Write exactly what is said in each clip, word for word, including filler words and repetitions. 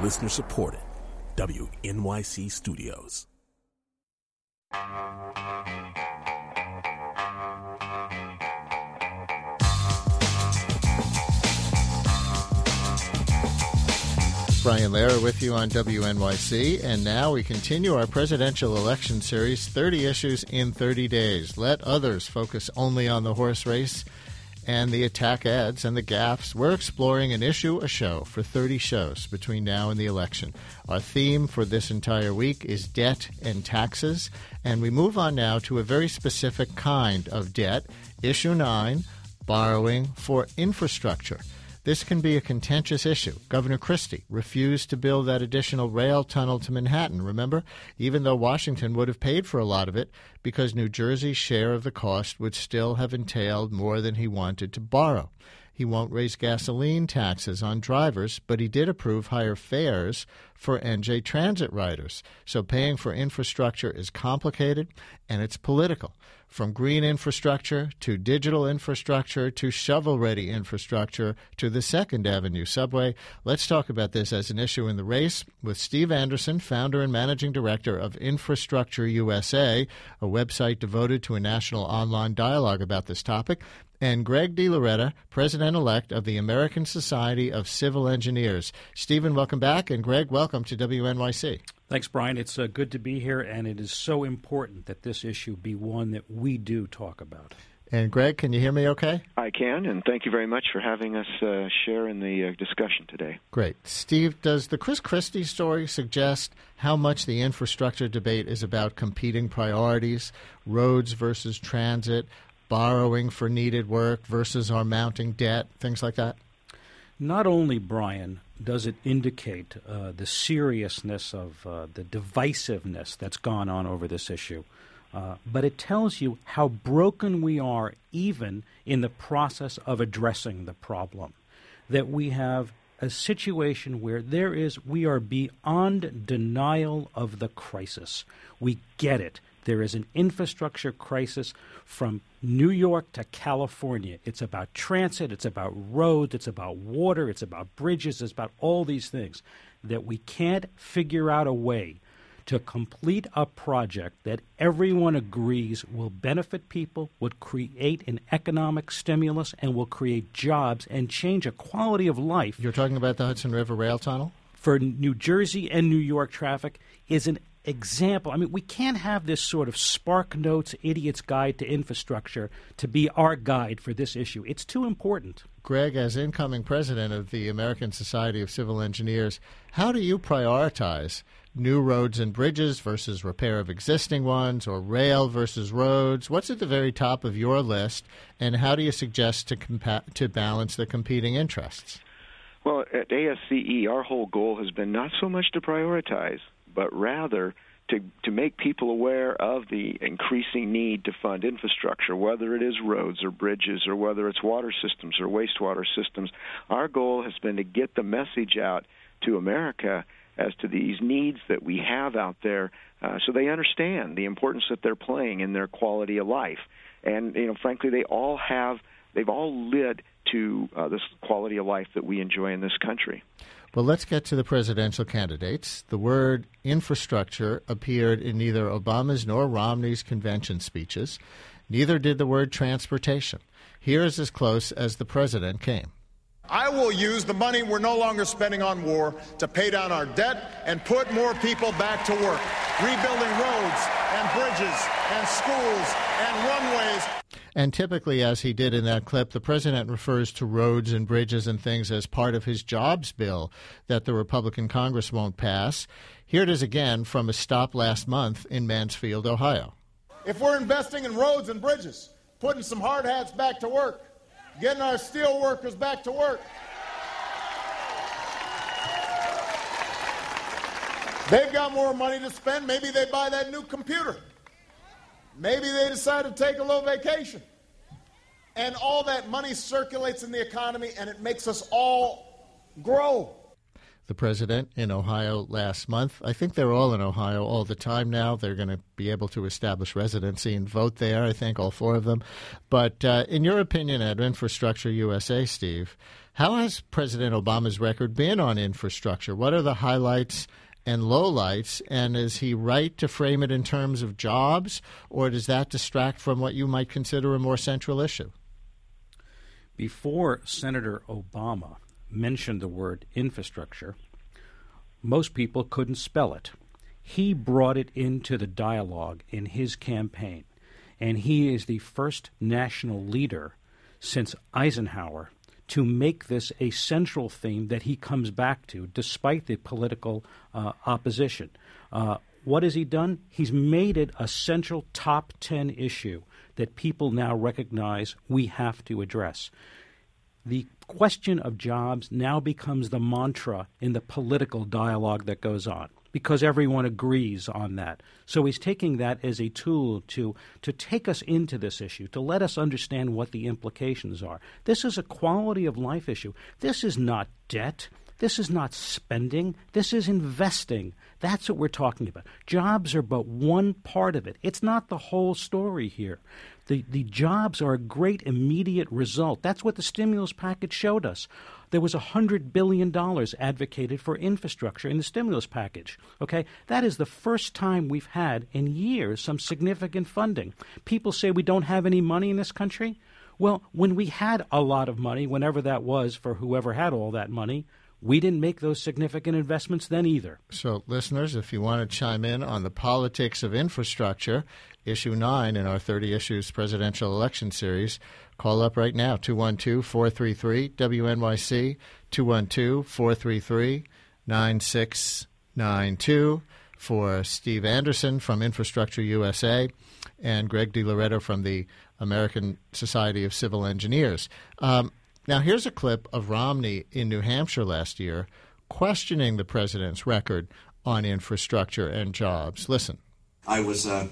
Listener supported. W N Y C Studios. Brian Lehrer with you on W N Y C, and now we continue our presidential election series, thirty issues in thirty days. Let others focus only on the horse race and the attack ads and the gaffes. We're exploring an issue a show for thirty shows between now and the election. Our theme for this entire week is debt and taxes, and we move on now to a very specific kind of debt, issue nine, borrowing for infrastructure. This can be a contentious issue. Governor Christie refused to build that additional rail tunnel to Manhattan, remember? Even though Washington would have paid for a lot of it because New Jersey's share of the cost would still have entailed more than he wanted to borrow. He won't raise gasoline taxes on drivers, but he did approve higher fares for N J Transit riders. So paying for infrastructure is complicated, and it's political. From green infrastructure to digital infrastructure to shovel-ready infrastructure to the Second Avenue subway. Let's talk about this as an issue in the race with Steve Anderson, founder and managing director of Infrastructure U S A, a website devoted to a national online dialogue about this topic, and Greg DiLoretta, president-elect of the American Society of Civil Engineers. Stephen, welcome back, and Greg, welcome to W N Y C. Thanks, Brian. It's uh, good to be here, and it is so important that this issue be one that we do talk about. And Greg, can you hear me okay? I can, and thank you very much for having us uh, share in the uh, discussion today. Great. Steve, does the Chris Christie story suggest how much the infrastructure debate is about competing priorities, roads versus transit, borrowing for needed work versus our mounting debt, things like that? Not only, Brian, does it indicate uh, the seriousness of uh, the divisiveness that's gone on over this issue, uh, but it tells you how broken we are even in the process of addressing the problem. That we have a situation where there is, we are beyond denial of the crisis. We get it. There is an infrastructure crisis from New York to California. It's about transit, it's about roads, it's about water, it's about bridges, it's about all these things. That we can't figure out a way to complete a project that everyone agrees will benefit people, would create an economic stimulus, and will create jobs and change a quality of life. You're talking about the Hudson River Rail Tunnel? For New Jersey and New York traffic is an example. I mean, we can't have this sort of Spark Notes Idiot's Guide to Infrastructure to be our guide for this issue. It's too important. Greg, as incoming president of the American Society of Civil Engineers, how do you prioritize new roads and bridges versus repair of existing ones, or rail versus roads? What's at the very top of your list, and how do you suggest to compa- to balance the competing interests? Well, at A S C E, our whole goal has been not so much to prioritize, but rather to, to make people aware of the increasing need to fund infrastructure, whether it is roads or bridges or whether it's water systems or wastewater systems. Our goal has been to get the message out to America as to these needs that we have out there uh, so they understand the importance that they're playing in their quality of life. And, you know, frankly, they all have, they've all led to uh, this quality of life that we enjoy in this country. Well, let's get to the presidential candidates. The word infrastructure appeared in neither Obama's nor Romney's convention speeches. Neither did the word transportation. Here is as close as the president came. I will use the money we're no longer spending on war to pay down our debt and put more people back to work, rebuilding roads and bridges and schools and runways. And typically, as he did in that clip, the president refers to roads and bridges and things as part of his jobs bill that the Republican Congress won't pass. Here it is again from a stop last month in Mansfield, Ohio. If we're investing in roads and bridges, putting some hard hats back to work, getting our steel workers back to work, they've got more money to spend. Maybe they buy that new computer. Maybe they decide to take a little vacation. And all that money circulates in the economy, and it makes us all grow. the president in Ohio last month. I think they're all in Ohio all the time now. They're going to be able to establish residency and vote there, I think, all four of them. But uh, in your opinion, at Infrastructure U S A, Steve, how has President Obama's record been on infrastructure? What are the highlights and lowlights, and is he right to frame it in terms of jobs, or does that distract from what you might consider a more central issue? Before Senator Obama mentioned the word infrastructure, most people couldn't spell it. He brought it into the dialogue in his campaign, and he is the first national leader since Eisenhower to make this a central theme that he comes back to despite the political uh, opposition. Uh, what has he done? He's made it a central top ten issue that people now recognize we have to address. The question of jobs now becomes the mantra in the political dialogue that goes on, because everyone agrees on that. So he's taking that as a tool to to take us into this issue, to let us understand what the implications are. This is a quality of life issue. This is not debt. This is not spending. This is investing. That's what we're talking about. Jobs are but one part of it. It's not the whole story here. The, the jobs are a great immediate result. That's what the stimulus package showed us. There was one hundred billion dollars advocated for infrastructure in the stimulus package. Okay, that is the first time we've had in years some significant funding. People say we don't have any money in this country. Well, when we had a lot of money, whenever that was for whoever had all that money, we didn't make those significant investments then either. So, listeners, if you want to chime in on the politics of infrastructure, issue nine in our thirty Issues presidential election series, call up right now, two one two, four three three, W N Y C, two one two, four three three, nine six nine two, for Steve Anderson from Infrastructure U S A and Greg DiLoretto from the American Society of Civil Engineers. Um, Now, here's a clip of Romney in New Hampshire last year questioning the president's record on infrastructure and jobs. Listen. I was uh,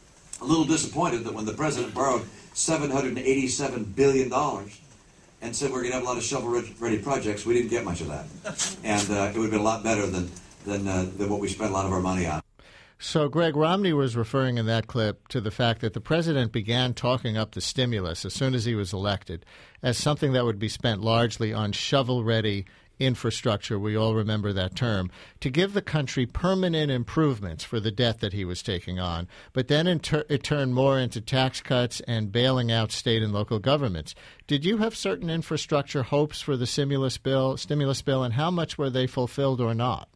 a little disappointed that when the president borrowed seven hundred eighty-seven billion dollars and said we're going to have a lot of shovel-ready projects, we didn't get much of that. And uh, it would have been a lot better than, than, uh, than what we spent a lot of our money on. So, Greg, Romney was referring in that clip to the fact that the president began talking up the stimulus as soon as he was elected as something that would be spent largely on shovel-ready infrastructure. We all remember that term, to give the country permanent improvements for the debt that he was taking on. But then in ter- it turned more into tax cuts and bailing out state and local governments. Did you have certain infrastructure hopes for the stimulus bill, stimulus bill, and how much were they fulfilled or not?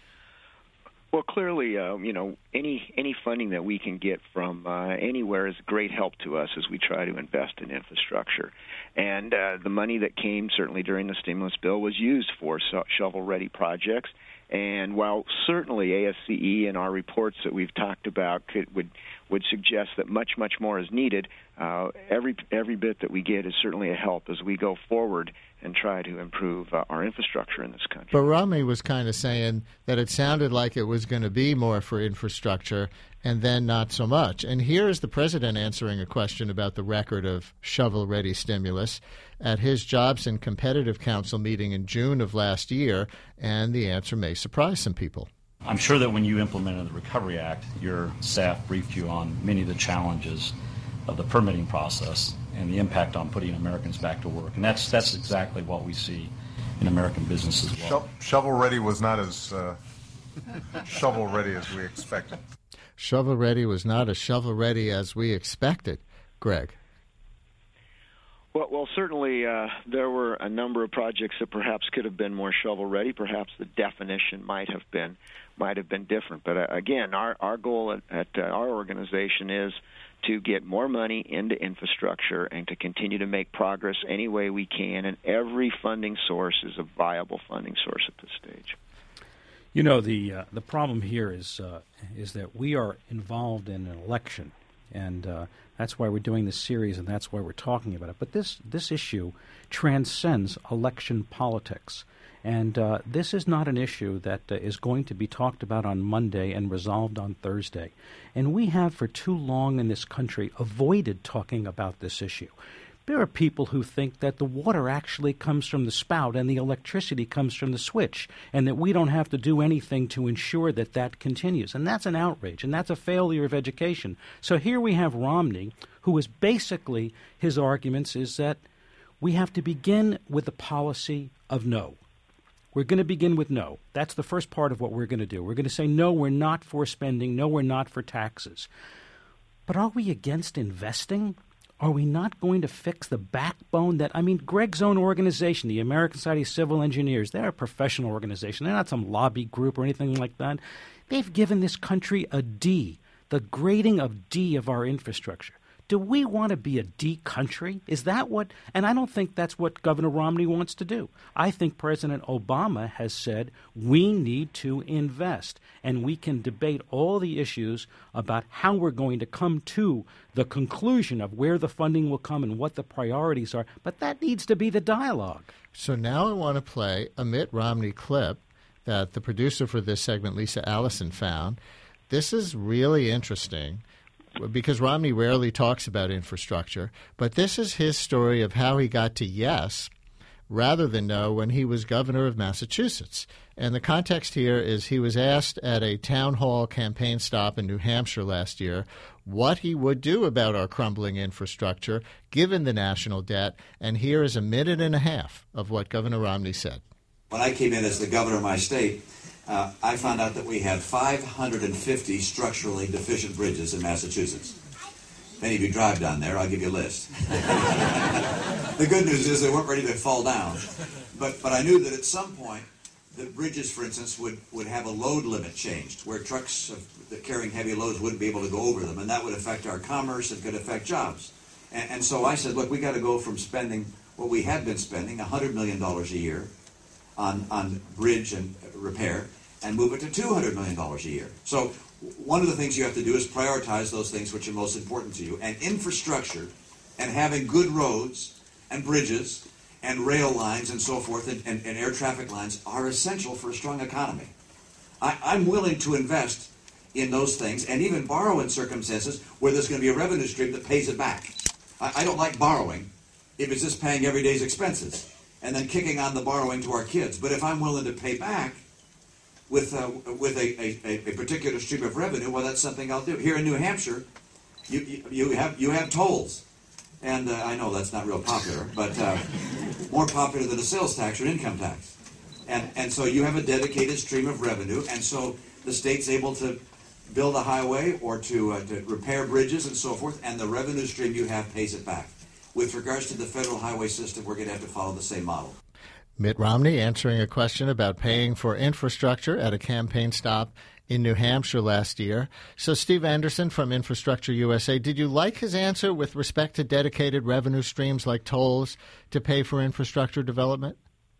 Well, clearly, uh, you know, any any funding that we can get from uh, anywhere is great help to us as we try to invest in infrastructure. And uh, the money that came certainly during the stimulus bill was used for so- shovel-ready projects. And while certainly A S C E and our reports that we've talked about could, would would suggest that much, much more is needed, uh, every every bit that we get is certainly a help as we go forward and try to improve uh, our infrastructure in this country. But Romney was kind of saying that it sounded like it was going to be more for infrastructure and then not so much. And here is the president answering a question about the record of shovel-ready stimulus at his Jobs and Competitive Council meeting in June of last year, and the answer may surprise some people. I'm sure that when you implemented the Recovery Act, your staff briefed you on many of the challenges of the permitting process and the impact on putting Americans back to work. And that's that's exactly what we see in American business as well. Shovel-ready was not as uh, shovel-ready as we expected. Shovel-ready was not as shovel-ready as we expected. Greg. Well, well, certainly uh, there were a number of projects that perhaps could have been more shovel-ready. Perhaps the definition might have been might have been different. But uh, again, our our goal at, at uh, our organization is to get more money into infrastructure and to continue to make progress any way we can. And every funding source is a viable funding source at this stage. You know, the uh, the problem here is uh, is that we are involved in an election, and uh, that's why we're doing this series, and that's why we're talking about it. But this this issue transcends election politics, and uh, this is not an issue that uh, is going to be talked about on Monday and resolved on Thursday. And we have for too long in this country avoided talking about this issue. There are people who think that the water actually comes from the spout and the electricity comes from the switch, and that we don't have to do anything to ensure that that continues. And that's an outrage, and that's a failure of education. So here we have Romney, who is basically, his arguments is that we have to begin with the policy of no. We're going to begin with no. That's the first part of what we're going to do. We're going to say, no, we're not for spending. No, we're not for taxes. But are we against investing? Are we not going to fix the backbone that, I mean, Greg's own organization, the American Society of Civil Engineers, they're a professional organization. They're not some lobby group or anything like that. They've given this country a D, the grading of D of our infrastructure. Do we want to be a D country? Is that what – and I don't think that's what Governor Romney wants to do. I think President Obama has said we need to invest, and we can debate all the issues about how we're going to come to the conclusion of where the funding will come and what the priorities are, but that needs to be the dialogue. So now I want to play a Mitt Romney clip that the producer for this segment, Lisa Allison, found. This is really interesting, because Romney rarely talks about infrastructure, but this is his story of how he got to yes rather than no when he was governor of Massachusetts. And the context here is he was asked at a town hall campaign stop in New Hampshire last year what he would do about our crumbling infrastructure given the national debt, and here is a minute and a half of what Governor Romney said. When I came in as the governor of my state, Uh, I found out that we had five hundred fifty structurally deficient bridges in Massachusetts. If any of you drive down there, I'll give you a list. The good news is they weren't ready to fall down. But but I knew that at some point, the bridges, for instance, would, would have a load limit changed, where trucks of, that carrying heavy loads wouldn't be able to go over them, and that would affect our commerce and could affect jobs. And, and so I said, look, we got to go from spending what we had been spending, one hundred million dollars a year, on, on bridge and repair, and move it to two hundred million dollars a year. So one of the things you have to do is prioritize those things which are most important to you. And infrastructure and having good roads and bridges and rail lines and so forth and, and, and air traffic lines are essential for a strong economy. I, I'm willing to invest in those things and even borrow in circumstances where there's going to be a revenue stream that pays it back. I, I don't like borrowing if it's just paying every day's expenses and then kicking on the borrowing to our kids. But if I'm willing to pay back with uh, with a, a, a particular stream of revenue, well, that's something I'll do. Here in New Hampshire, you you, you have you have tolls, and uh, I know that's not real popular, but uh, more popular than a sales tax or an income tax, and and so you have a dedicated stream of revenue, and so the state's able to build a highway or to uh, to repair bridges and so forth, and the revenue stream you have pays it back. With regards to the federal highway system, we're going to have to follow the same model. Mitt Romney answering a question about paying for infrastructure at a campaign stop in New Hampshire last year. So, Steve Anderson from Infrastructure U S A, did you like his answer with respect to dedicated revenue streams like tolls to pay for infrastructure development?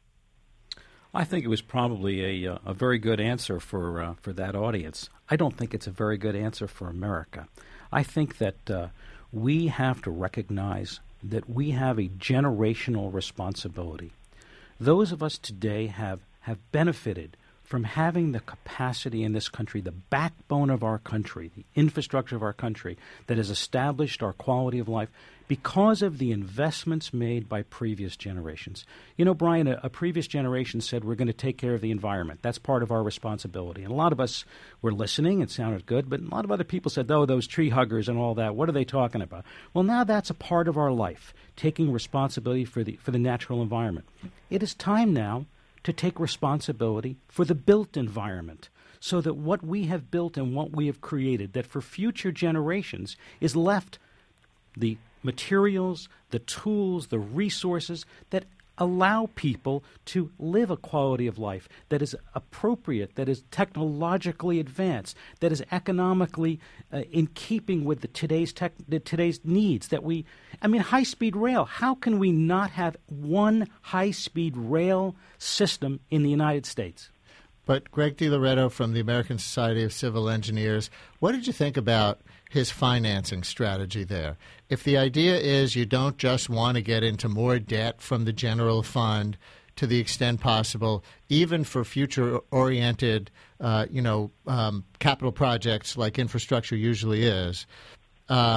I think it was probably a, a very good answer for uh, for that audience. I don't think it's a very good answer for America. I think that uh, we have to recognize that we have a generational responsibility. Those of us today have, have benefited from having the capacity in this country, the backbone of our country, the infrastructure of our country that has established our quality of life because of the investments made by previous generations. You know, Brian, a, a previous generation said we're going to take care of the environment. That's part of our responsibility. And a lot of us were listening. It sounded good. But a lot of other people said, oh, those tree huggers and all that, what are they talking about? Well, now that's a part of our life, taking responsibility for the for the natural environment. It is time now to take responsibility for the built environment so that what we have built and what we have created, that for future generations is left the materials, the tools, the resources that allow people to live a quality of life that is appropriate, that is technologically advanced, that is economically uh, in keeping with the today's tech, the today's needs. That we, I mean, high-speed rail. How can we not have one high-speed rail system in the United States? But Greg DiLoretto from the American Society of Civil Engineers, what did you think about his financing strategy there? If the idea is you don't just want to get into more debt from the general fund to the extent possible, even for future-oriented, uh, you know, um, capital projects like infrastructure usually is, um,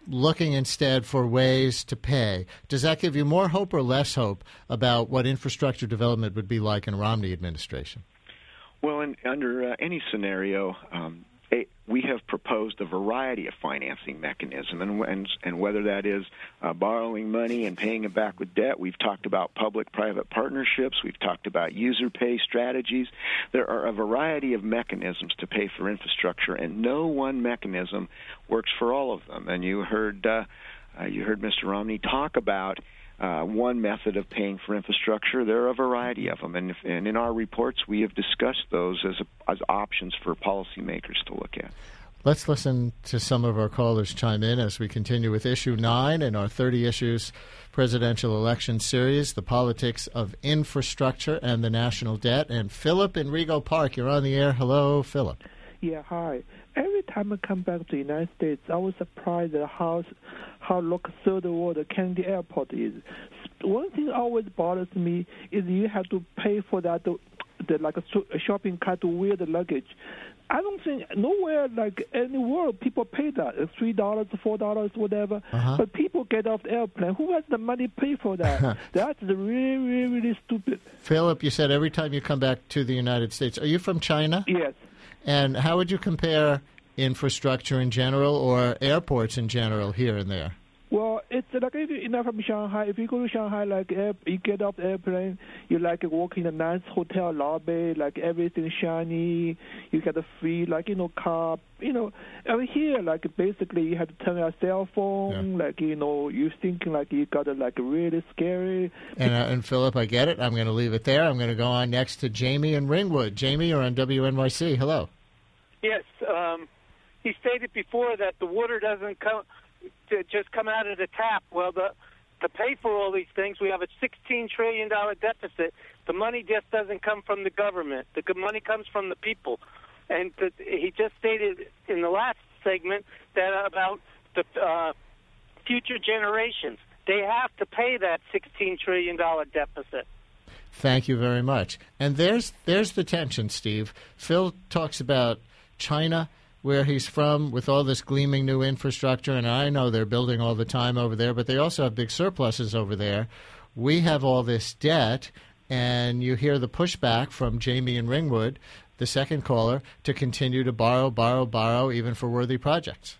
looking instead for ways to pay. Does that give you more hope or less hope about what infrastructure development would be like in a Romney administration? Well, in, under uh, any scenario, um, a, we have proposed a variety of financing mechanisms, and, and, and whether that is uh, borrowing money and paying it back with debt. We've talked about public-private partnerships. We've talked about user pay strategies. There are a variety of mechanisms to pay for infrastructure, and no one mechanism works for all of them. And you heard uh, uh, you heard Mister Romney talk about Uh, one method of paying for infrastructure. There are a variety of them, and, if, and in our reports we have discussed those as, a, as options for policymakers to look at. Let's listen to some of our callers chime in as we continue with Issue nine in our thirty Issues presidential election series, the politics of infrastructure and the national debt. And Philip in Rego Park, you're on the air. Hello, Philip. Yeah, hi. Every time I come back to the United States, I was surprised at how how look third world Kennedy Airport is. One thing always bothers me is you have to pay for that, the, the like a, a shopping cart to wear the luggage. I don't think nowhere like in the world people pay that three dollars, four dollars, whatever. Uh-huh. But people get off the airplane. Who has the money to pay for that? That's really, really, really stupid. Philip, you said every time you come back to the United States. Are you from China? Yes. And how would you compare infrastructure in general or airports in general here and there? Well, it's like if you're not from Shanghai, if you go to Shanghai, like air, you get off the airplane, you like walk in a nice hotel lobby, like everything shiny, you get a free, like, you know, car, you know. Over here, like basically you have to turn your cell phone, yeah. like, you know, you thinking like you got a like really scary. And, uh, and Philip, I get it. I'm going to leave it there. I'm going to go on next to Jamie in Ringwood. Jamie, you're on W N Y C. Hello. Yes, um, he stated before that the water doesn't come to just come out of the tap. Well, the, to pay for all these things, we have a sixteen trillion dollars deficit. The money just doesn't come from the government. The money comes from the people. And the, he just stated in the last segment that about the uh, future generations. They have to pay that sixteen trillion dollars deficit. Thank you very much. And there's there's the tension, Steve. Phil talks about China, where he's from, with all this gleaming new infrastructure, and I know they're building all the time over there, but they also have big surpluses over there. We have all this debt, and you hear the pushback from Jamie in Ringwood, the second caller, to continue to borrow, borrow, borrow, even for worthy projects.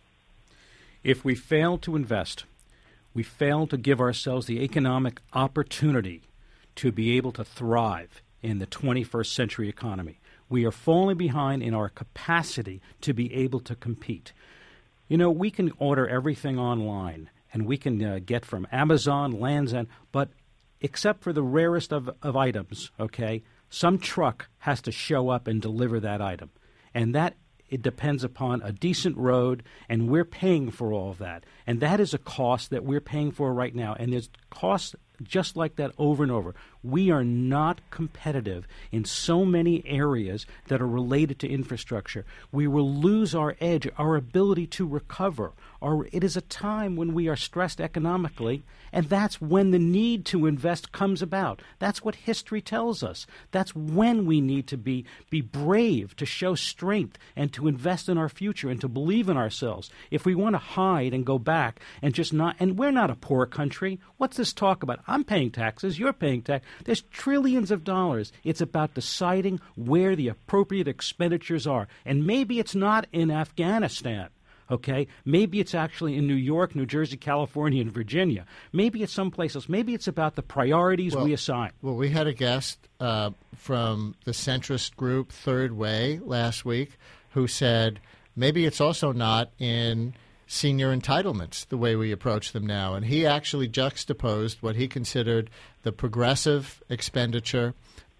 If we fail to invest, we fail to give ourselves the economic opportunity to be able to thrive in the twenty-first century economy. We are falling behind in our capacity to be able to compete. You know, we can order everything online, and we can uh, get from Amazon, Land's End, but except for the rarest of, of items, okay, some truck has to show up and deliver that item. And that it depends upon a decent road, and we're paying for all of that. And that is a cost that we're paying for right now. And there's costs just like that over and over. We are not competitive in so many areas that are related to infrastructure. We will lose our edge, our ability to recover. Or it is a time when we are stressed economically, and that's when the need to invest comes about. That's what history tells us. That's when we need to be, be brave, to show strength, and to invest in our future, and to believe in ourselves. If we want to hide and go back and just not, and we're not a poor country. What's this talk about? I'm paying taxes, you're paying tax. There's trillions of dollars. It's about deciding where the appropriate expenditures are. And maybe it's not in Afghanistan. Okay, maybe it's actually in New York, New Jersey, California, and Virginia. Maybe it's someplace else. Maybe it's about the priorities well, we assign. Well, we had a guest uh, from the centrist group Third Way last week who said maybe it's also not in senior entitlements the way we approach them now. And he actually juxtaposed what he considered the progressive expenditure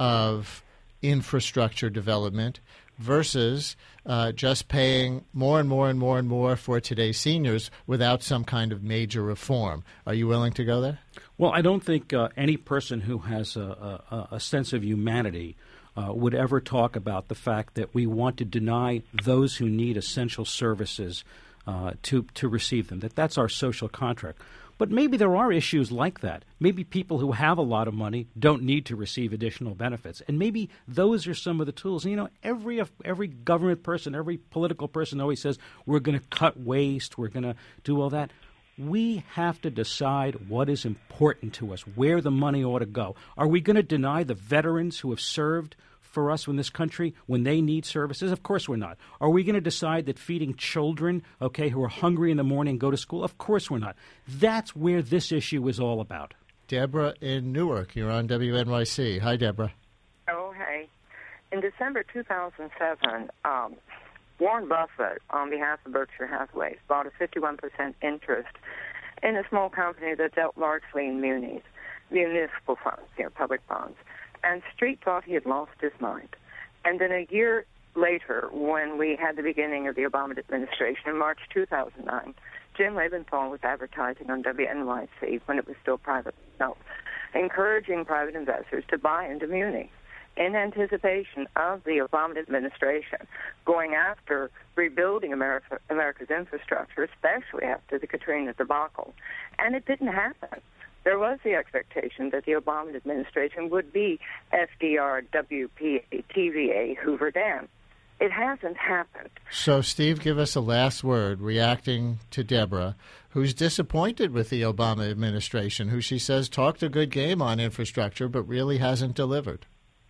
of infrastructure development versus uh, just paying more and more and more and more for today's seniors without some kind of major reform. Are you willing to go there? Well, I don't think uh, any person who has a, a, a sense of humanity uh, would ever talk about the fact that we want to deny those who need essential services uh, to, to receive them, that that's our social contract. But maybe there are issues like that. Maybe people who have a lot of money don't need to receive additional benefits. And maybe those are some of the tools. You know, every every government person, every political person always says, we're going to cut waste, we're going to do all that. We have to decide what is important to us, where the money ought to go. Are we going to deny the veterans who have served for us in this country when they need services? Of course we're not. Are we going to decide that feeding children, okay, who are hungry in the morning go to school? Of course we're not. That's where this issue is all about. Deborah in Newark, you're on W N Y C. Hi, Deborah. Oh, hey. In December two thousand seven, um, Warren Buffett, on behalf of Berkshire Hathaway, bought a fifty-one percent interest in a small company that dealt largely in munis, municipal funds, you know, public bonds. And Street thought he had lost his mind. And then a year later, when we had the beginning of the Obama administration in March two thousand nine, Jim Lebenthal was advertising on W N Y C when it was still private, no, encouraging private investors to buy into munis in anticipation of the Obama administration going after rebuilding America, America's infrastructure, especially after the Katrina debacle. And it didn't happen. There was the expectation that the Obama administration would be F D R, W P A, T V A, Hoover Dam. It hasn't happened. So, Steve, give us a last word reacting to Deborah, who's disappointed with the Obama administration, who she says talked a good game on infrastructure but really hasn't delivered.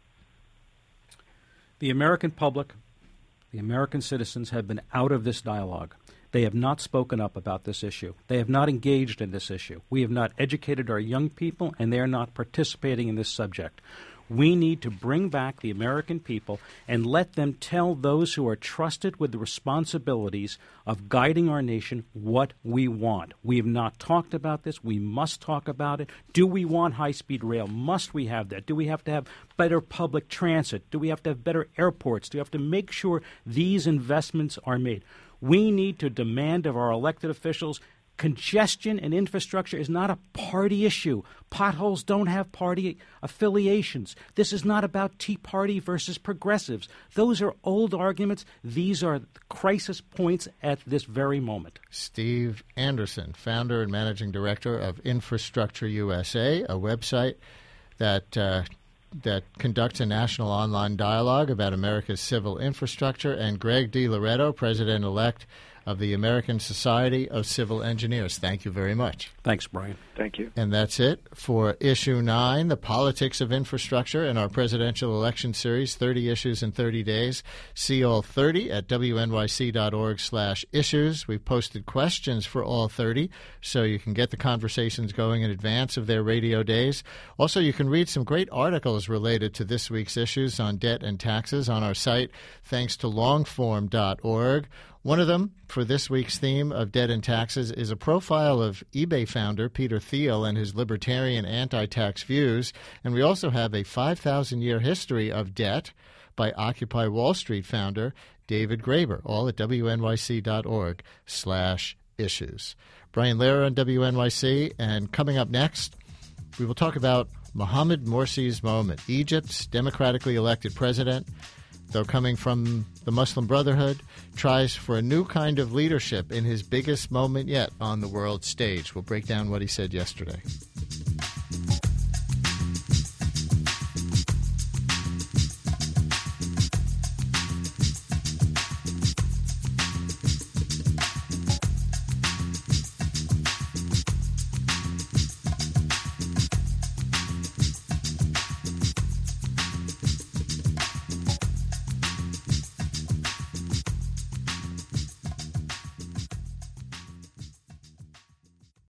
The American public, the American citizens have been out of this dialogue. They have not spoken up about this issue. They have not engaged in this issue. We have not educated our young people, and they are not participating in this subject. We need to bring back the American people and let them tell those who are trusted with the responsibilities of guiding our nation what we want. We have not talked about this. We must talk about it. Do we want high-speed rail? Must we have that? Do we have to have better public transit? Do we have to have better airports? Do we have to make sure these investments are made? We need to demand of our elected officials. Congestion and infrastructure is not a party issue. Potholes don't have party affiliations. This is not about Tea Party versus progressives. Those are old arguments. These are crisis points at this very moment. Steve Anderson, founder and managing director of Infrastructure U S A, a website that uh, that conducts a national online dialogue about America's civil infrastructure, and Greg DiLoretto, president-elect of the American Society of Civil Engineers. Thank you very much. Thanks, Brian. Thank you. And that's it for Issue nine, The Politics of Infrastructure, in our presidential election series, thirty Issues in thirty days. See all thirty at W N Y C dot org slash issues. We've posted questions for all thirty, so you can get the conversations going in advance of their radio days. Also, you can read some great articles related to this week's issues on debt and taxes on our site, thanks to longform dot org. One of them, for this week's theme of debt and taxes, is a profile of eBay founder Peter Thiel and his libertarian anti-tax views. And we also have a five thousand year history of debt by Occupy Wall Street founder David Graeber, all at W N Y C dot org slash issues. Brian Lehrer on W N Y C, and coming up next, we will talk about Mohamed Morsi's moment, Egypt's democratically elected president, though coming from the Muslim Brotherhood, tries for a new kind of leadership in his biggest moment yet on the world stage. We'll break down what he said yesterday.